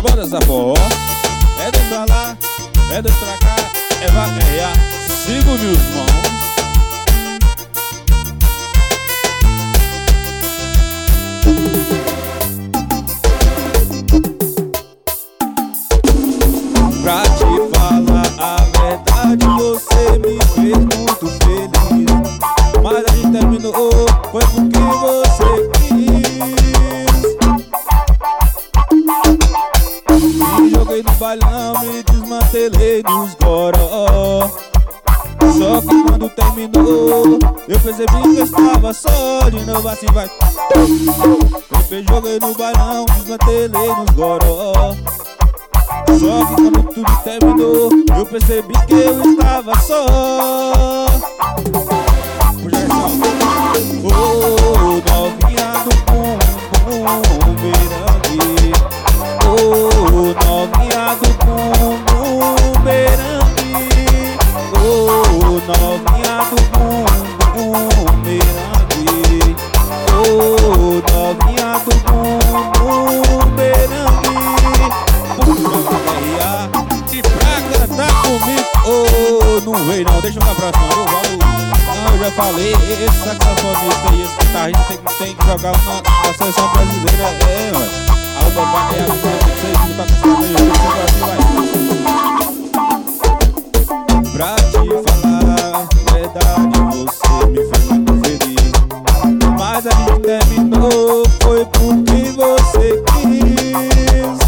bora essa forró. É dois pra lá, é dois pra cá, é vaquear. Sigo meus mãos. Pra te falar a verdade, você me fez muito feliz. Mas a gente terminou, foi porque você quis. Me joguei no bailão, me desmantelei nos goró. Só que quando terminou, eu percebi que eu estava só. De novo assim vai. Eu me joguei no bailão, desmantelei nos goró. Só que quando tudo terminou, eu percebi que eu estava só. Oh, novinha do bumbum merengue. Oh, novinha do bumbum merengue. Oh, novinha do bumbum merengue. Oh, novinha do bumbum merengue. E pra cantar comigo, oh, não veio não, deixa pra próxima, eu já falei, esse saxofonista e esse guitarrista tem que jogar na seleção brasileira, mano. A Uba vai ganhar o tempo de vocês, lutar com esse vai. Pra te falar a verdade, você me fez muito feliz. Mas a gente terminou, foi porque você quis.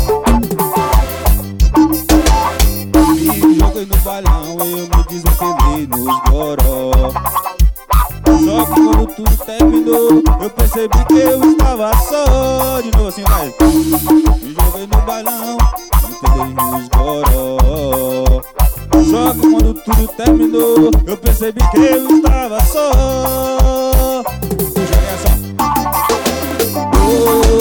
Me joguei no bailão, eu me desmantelei nos goró. Só que quando tudo terminou, eu percebi que eu estava só. De novo assim, vai. Me joguei no bailão, me desmantelei nos goró. Só que quando tudo terminou, eu percebi que eu estava só. Puxa essa. Oh,